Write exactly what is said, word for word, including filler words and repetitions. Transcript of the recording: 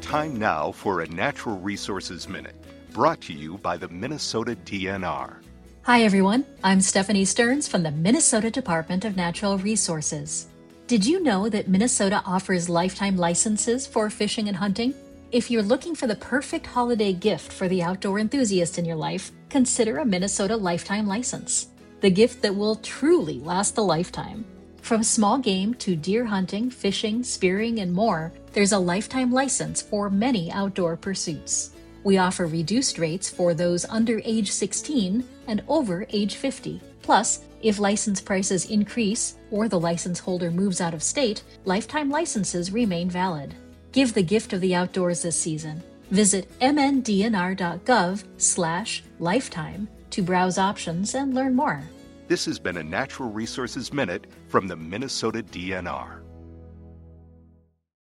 Time now for a Natural Resources Minute, brought to you by the Minnesota D N R. Hi everyone, I'm Stephanie Stearns from the Minnesota Department of Natural Resources. Did you know that Minnesota offers lifetime licenses for fishing and hunting? If you're looking for the perfect holiday gift for the outdoor enthusiast in your life, consider a Minnesota lifetime license. The gift that will truly last a lifetime. From small game to deer hunting, fishing, spearing, and more, there's a lifetime license for many outdoor pursuits. We offer reduced rates for those under age sixteen and over age fifty. Plus, if license prices increase or the license holder moves out of state, lifetime licenses remain valid. Give the gift of the outdoors this season. Visit m n d n r dot gov slash lifetime to browse options and learn more. This has been a Natural Resources Minute from the Minnesota D N R.